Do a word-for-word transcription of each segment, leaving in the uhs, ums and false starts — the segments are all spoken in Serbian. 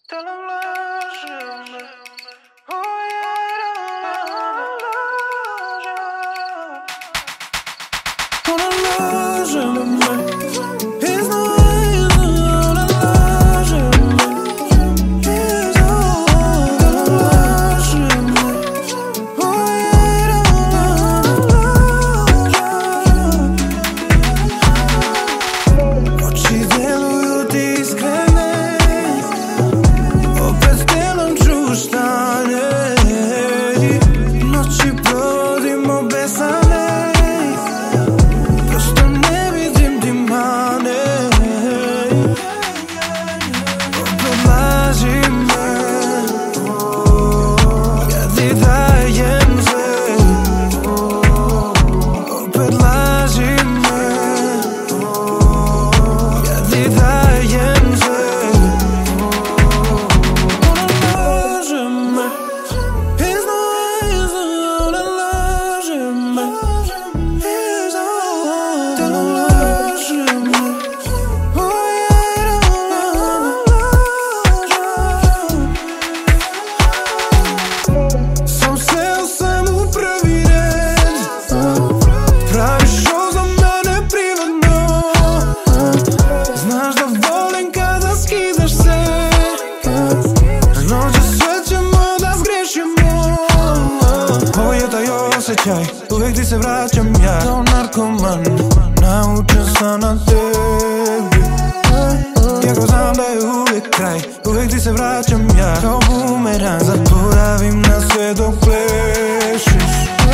Uvijek ti se vraćam ja kao narkoman, naučen sam na tebi. Iako znam da je uvijek kraj, uvijek ti se vraćam ja kao bumerang. Zaboravim na sve dok plešiš.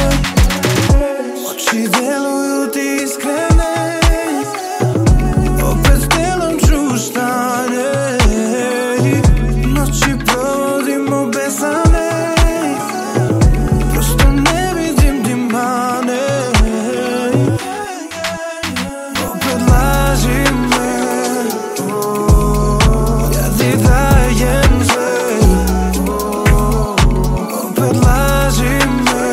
Oči deluju ti iskrene, opet s telom čuštane. Noći provodimo besane, prosto ne vidim di mane. Opet laži me, ja ti dajem sve. Opet laži me,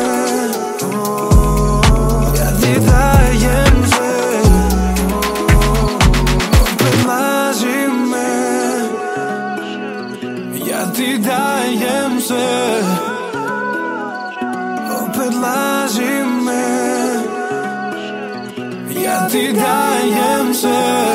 ja ti dajem sve. Opet laži me, ja ti dajem sve. Opet laži me, ja ti dajem sve.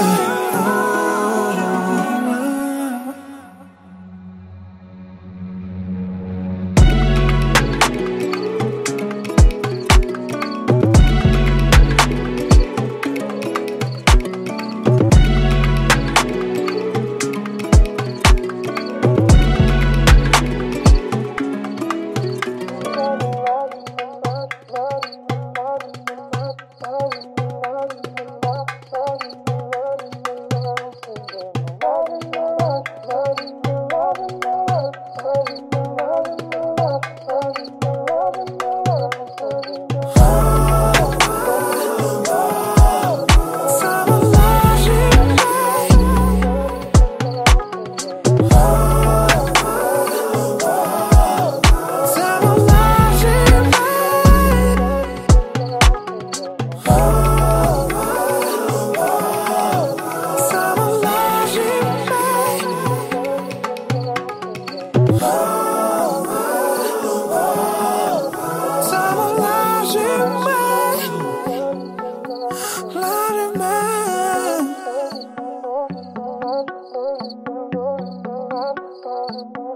Thank you.